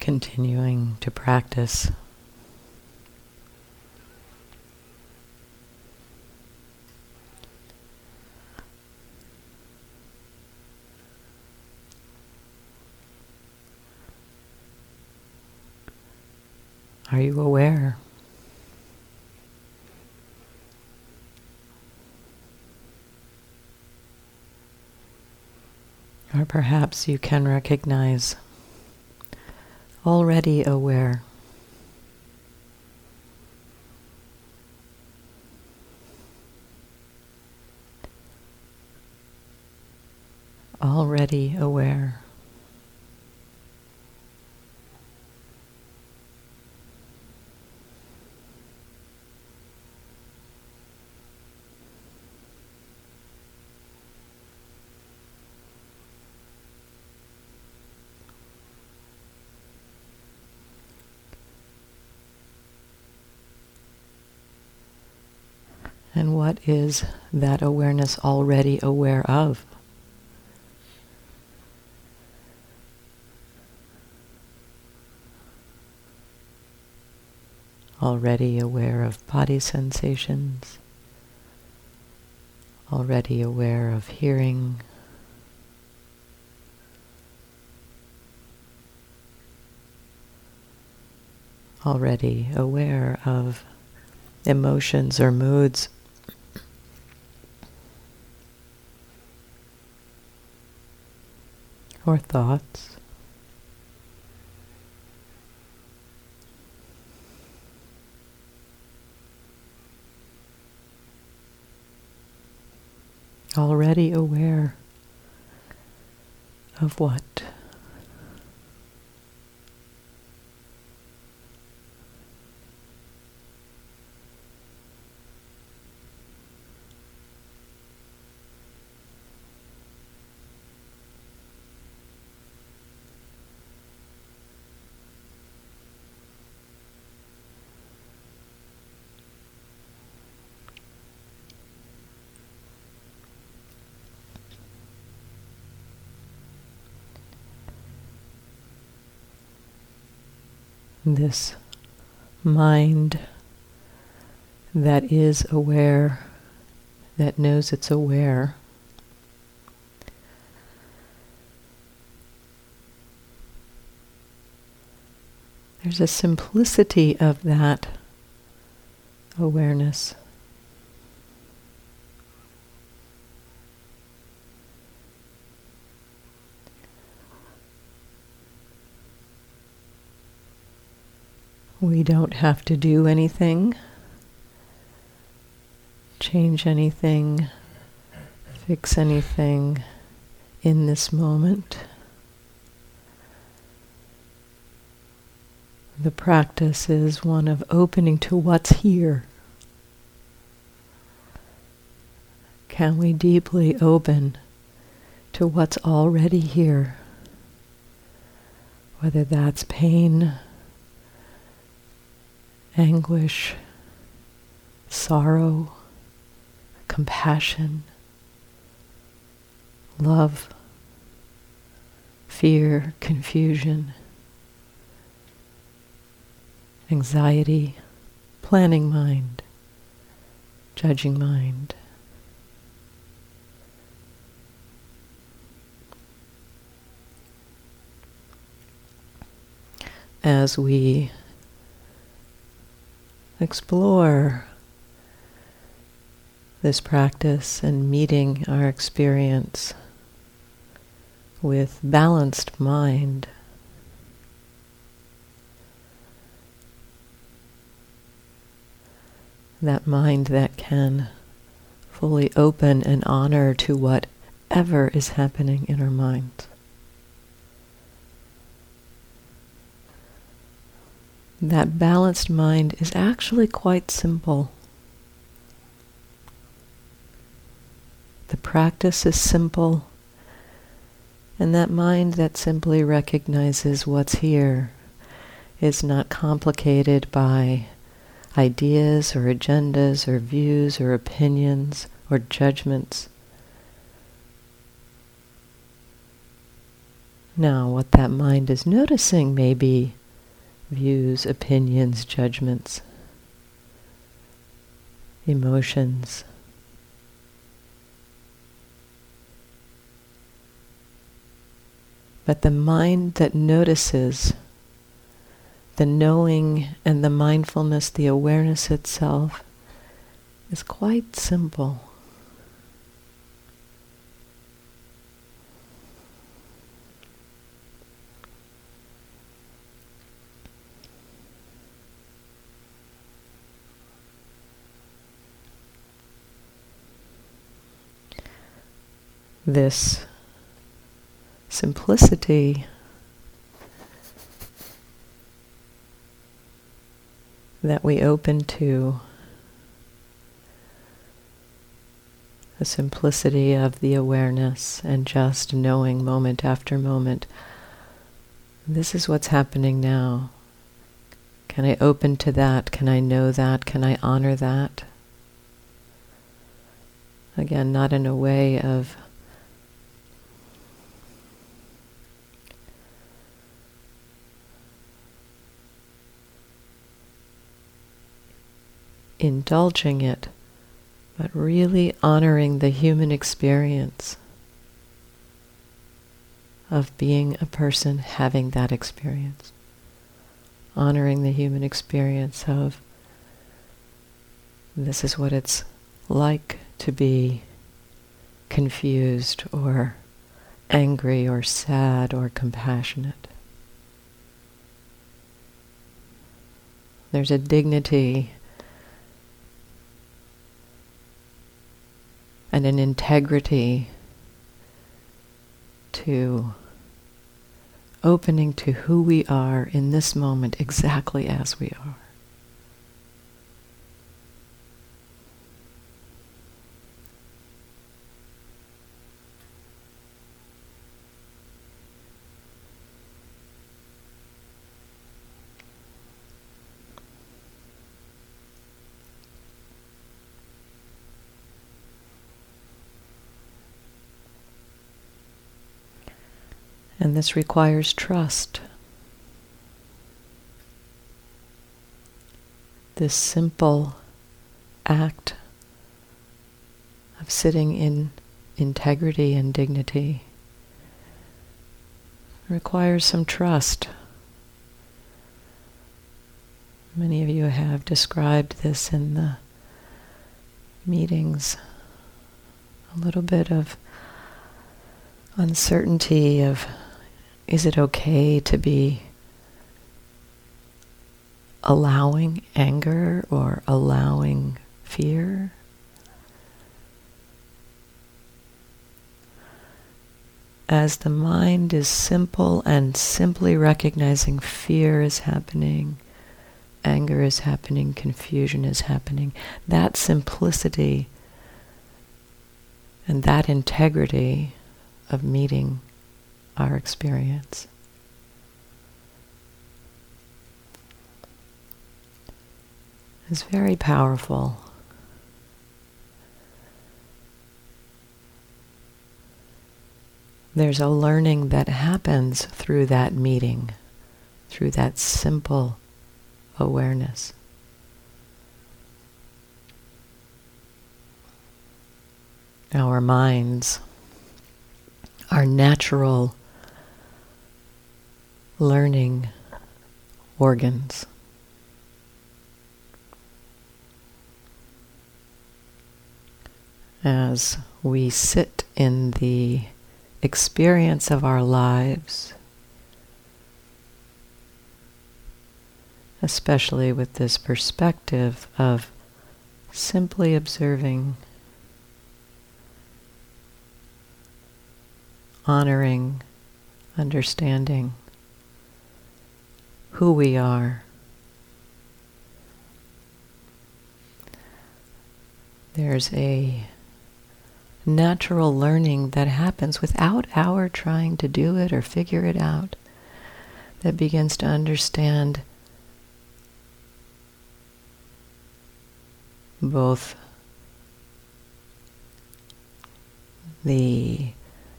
continuing to practice. Are you aware? Or perhaps you can recognize already aware. Already aware. And what is that awareness already aware of? Already aware of body sensations, already aware of hearing, already aware of emotions or moods, or thoughts. Already aware of what? This mind that is aware, that knows it's aware, there's a simplicity of that awareness. We don't have to do anything, change anything, fix anything in this moment. The practice is one of opening to what's here. Can we deeply open to what's already here? Whether that's pain, anguish, sorrow, compassion, love, fear, confusion, anxiety, planning mind, judging mind. As we explore this practice and meeting our experience with balanced mind, that mind that can fully open and honor to whatever is happening in our minds. That balanced mind is actually quite simple. The practice is simple, and that mind that simply recognizes what's here is not complicated by ideas or agendas or views or opinions or judgments. Now, what that mind is noticing may be views, opinions, judgments, emotions. But the mind that notices, the knowing and the mindfulness, the awareness itself, is quite simple. This simplicity that we open to, the simplicity of the awareness and just knowing moment after moment, this is what's happening now. Can I open to that? Can I know that? Can I honor that? Again, not in a way of indulging it, but really honoring the human experience of being a person having that experience. Honoring the human experience of this is what it's like to be confused or angry or sad or compassionate. There's a dignity and an integrity to opening to who we are in this moment exactly as we are. And this requires trust. This simple act of sitting in integrity and dignity requires some trust. Many of you have described this in the meetings. A little bit of uncertainty of, is it okay to be allowing anger or allowing fear? As the mind is simple and simply recognizing fear is happening, anger is happening, confusion is happening, that simplicity and that integrity of meeting our experience is very powerful. There's a learning that happens through that meeting, through that simple awareness. Our minds, our natural learning organs. As we sit in the experience of our lives, especially with this perspective of simply observing, honoring, understanding who we are. There's a natural learning that happens without our trying to do it or figure it out, that begins to understand both the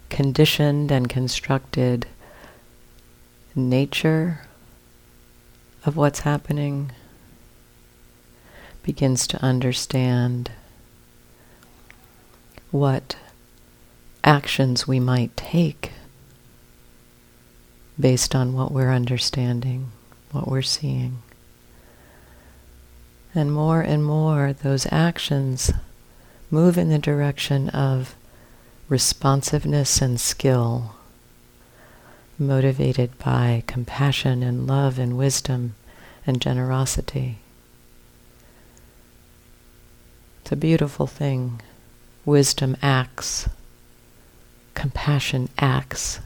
conditioned and constructed nature of what's happening, begins to understand what actions we might take based on what we're understanding, what we're seeing. And more, those actions move in the direction of responsiveness and skill, motivated by compassion and love and wisdom and generosity. It's a beautiful thing. Wisdom acts. Compassion acts.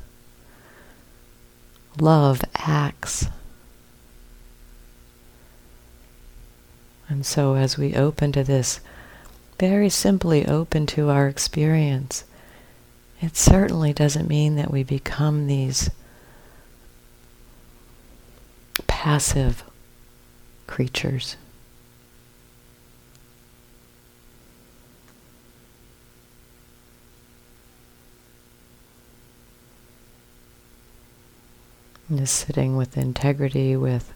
Love acts. And so as we open to this, very simply open to our experience, it certainly doesn't mean that we become these passive creatures. Just sitting with integrity, with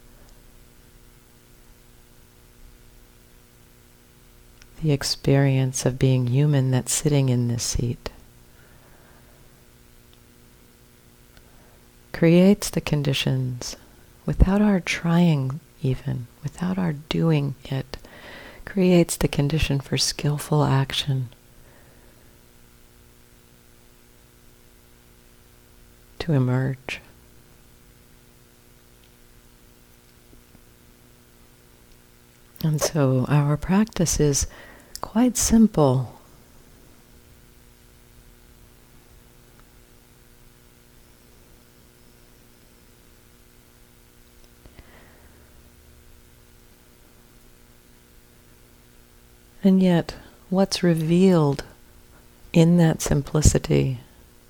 the experience of being human that's sitting in this seat, creates the conditions without our trying even, without our doing it, creates the condition for skillful action to emerge. And so our practice is quite simple. And yet, what's revealed in that simplicity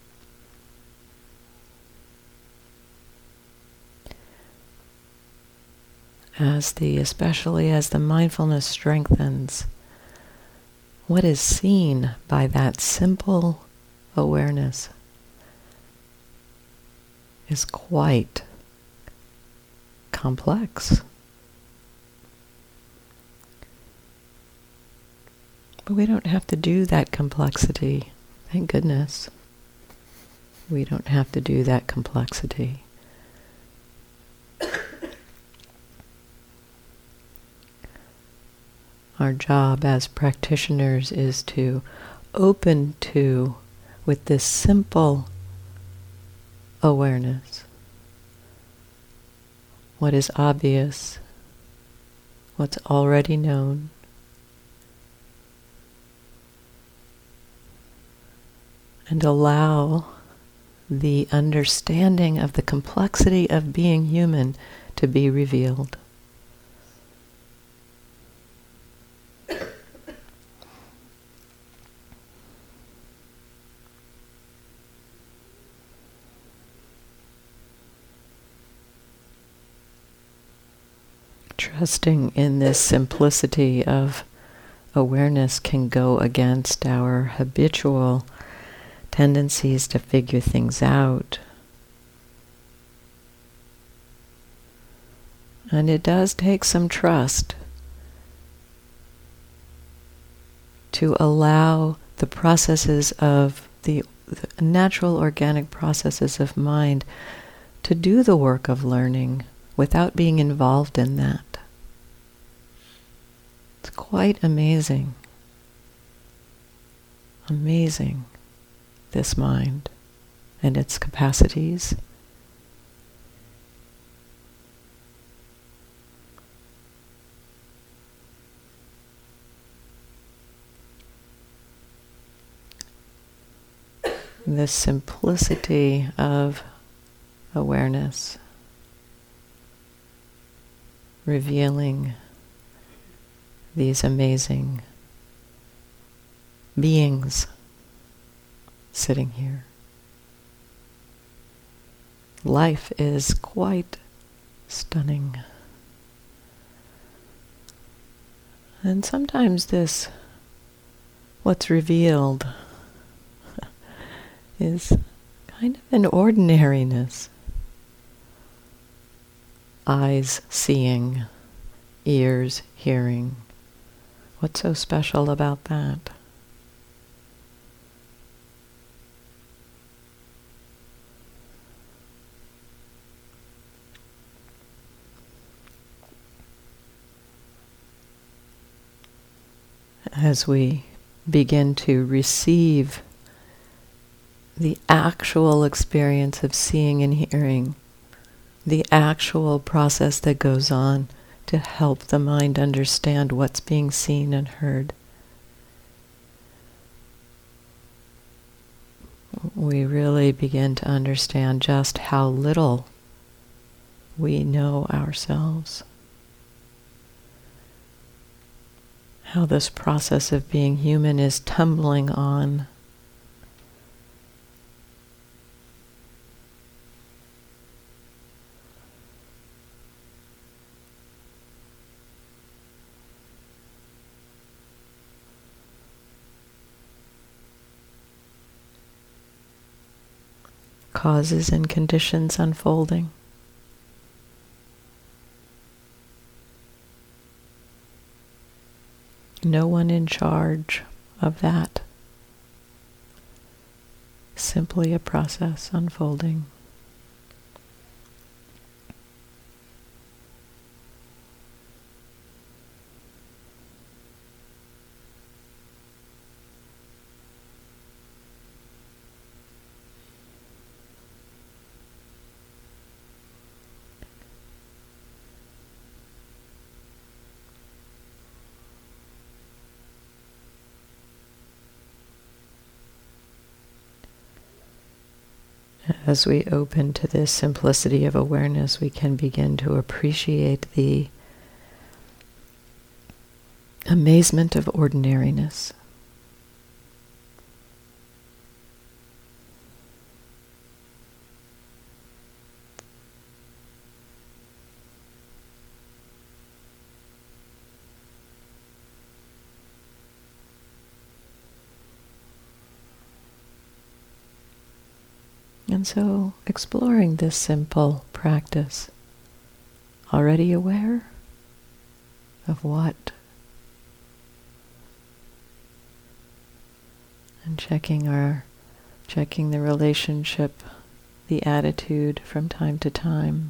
especially as the mindfulness strengthens, what is seen by that simple awareness is quite complex. But we don't have to do that complexity. Thank goodness. We don't have to do that complexity. Our job as practitioners is to open to, with this simple awareness, what is obvious, what's already known, and allow the understanding of the complexity of being human to be revealed. Trusting in this simplicity of awareness can go against our habitual tendencies to figure things out. And it does take some trust to allow the processes of the natural organic processes of mind to do the work of learning without being involved in that. It's quite amazing. Amazing, this mind and its capacities. This simplicity of awareness, revealing these amazing beings sitting here. Life is quite stunning. And sometimes this, what's revealed, is kind of an ordinariness. eyes seeing, ears hearing. What's so special about that? As we begin to receive the actual experience of seeing and hearing, the actual process that goes on to help the mind understand what's being seen and heard, we really begin to understand just how little we know ourselves. How this process of being human is tumbling on. Causes and conditions unfolding. No one in charge of that. Simply a process unfolding. As we open to this simplicity of awareness, we can begin to appreciate the amazement of ordinariness. And so, exploring this simple practice, already aware of what? And checking the relationship, the attitude from time to time.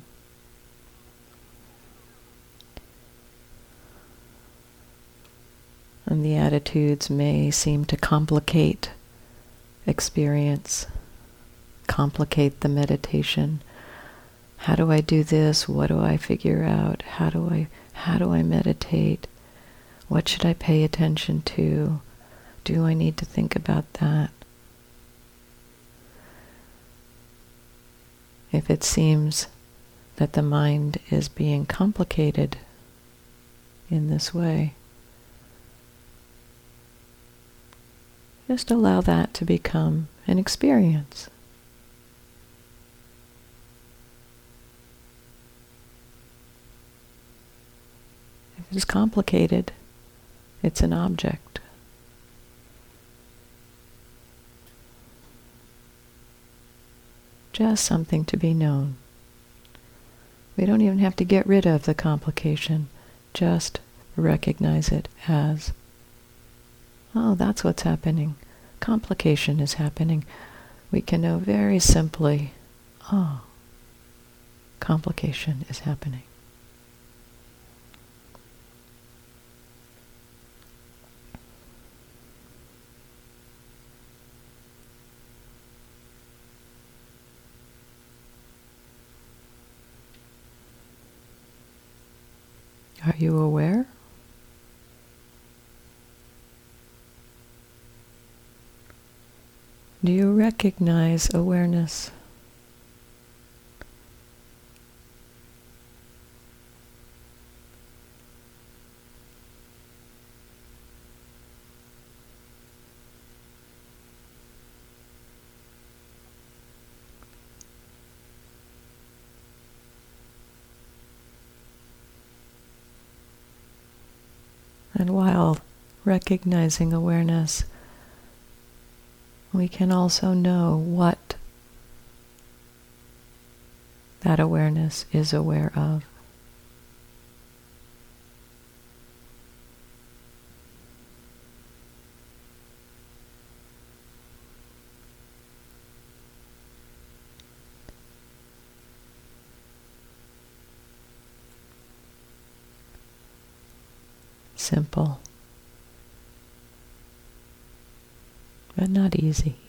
And the attitudes may seem to complicate experience, complicate the meditation. How do I do this? What do I figure out? How do I meditate? What should I pay attention to? Do I need to think about that? If it seems that the mind is being complicated in this way, just allow that to become an experience. If it's complicated, it's an object. Just something to be known. We don't even have to get rid of the complication. Just recognize it as, oh, that's what's happening. Complication is happening. We can know very simply, oh, complication is happening. Are you aware? Do you recognize awareness? And while recognizing awareness, we can also know what that awareness is aware of. simple, but not easy.